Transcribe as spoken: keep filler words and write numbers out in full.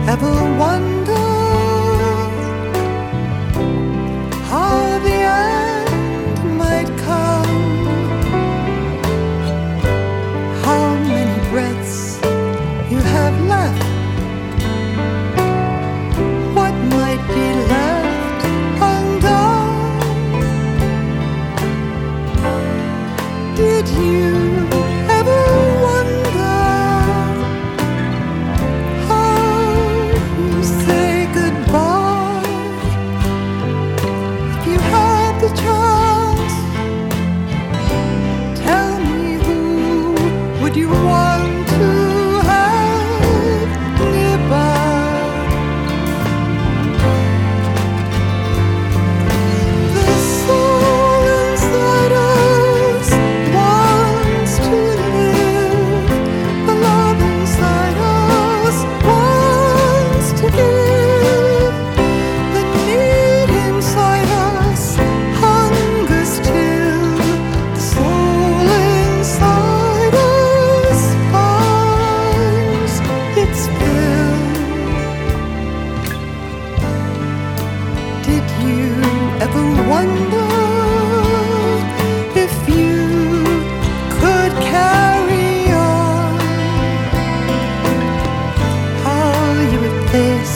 ever wonder how the end might come? How many breaths you have left? What might be left undone? Did you ever wonder how you say goodbye? If you had the chance, tell me, who would you want to have nearby? The soul inside us wants to live. The love inside us wants to give. The need inside us hungers till the soul inside us finds its fill. Did you ever wonder if you could carry on? How you would face